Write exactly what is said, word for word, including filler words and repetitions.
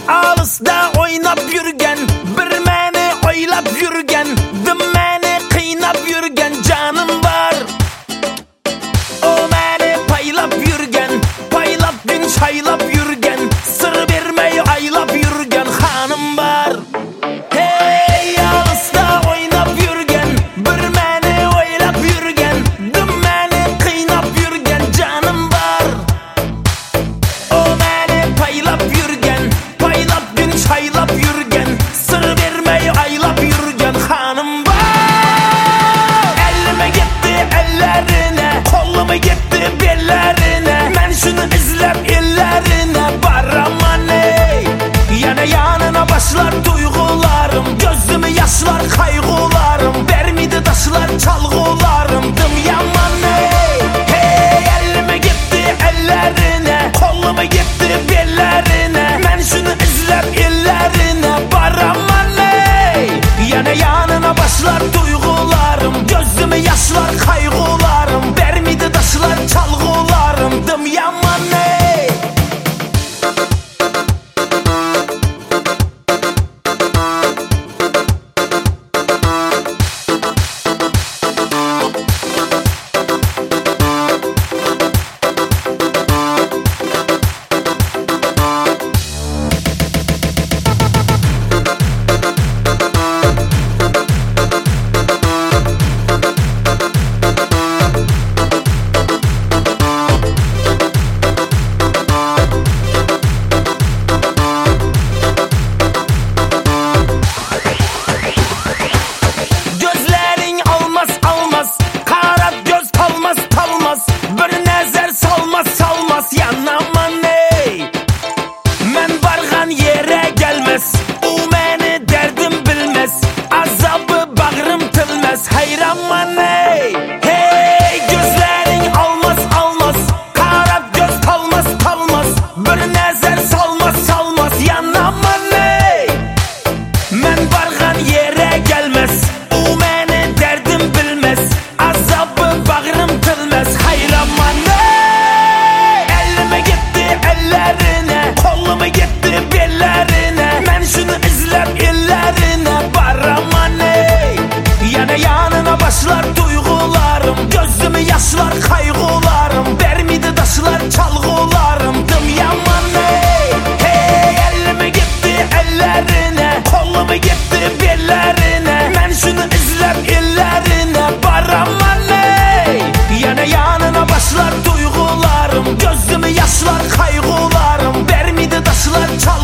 Alısda oynap yürgen, bir meni oylap yürgen, dim meni kıynap yürgen canım var. O meni paylap yürgen, paylap gün çaylap yürgen, sır vermey aylap yürgen hanım var. Hey alısda oynap yürgen, bir meni oylap yürgen, dim meni kıynap yürgen canım var. O meni paylap yürgen, paylap gün çaylap yürgen, sır vermey aylap yürgen hanım var. Elime gitti ellerine, koluma gitti bellerine, ben şunu izlep ellerine baraman ey. Yana yanına başlar duygularım, gözümü yaşlar kaygılarım, vermedi taşlar çalgılarım, dım yaman ey. Hey elime gitti ellerine, koluma gitti bellerine, ben şunu izlep ellerine baraman ey. Yana yanına başlar duygularım, gözümü yaşlar kaygılarım, vermedi taşlar çalgılarım, dım yaman ey. Gözlerin almaz almaz, karat göz kalmaz kalmaz, bir nezer salmaz salmaz yanaman ey. Men bargan yere gelmez, o meni derdim bilmez, azabı bağrım tilmez hayranman ey. Hey gözlerin almaz almaz, karat göz kalmaz kalmaz, bir nezer salmaz salmaz yanaman ey. Men bargan yere gelmez, o meni derdim bilmez, azabı bağrım tilmez hayranman ey. Elime gitti ellerine, koluma gitti bellerine, ben şunu izlep ellerine baraman ey. Yana yanına başlar duygularım, gözümü yaşlar kaygılarım, vermedi taşlar çalgılarım, dım yaman ey. Hey elime gitti ellerine, koluma gitti bellerine, ben şunu izlep ellerine baraman ey. Yana yanına başlar duygularım, gözümü yaşlar kaygılarım, vermedi taşlar çalgılarım.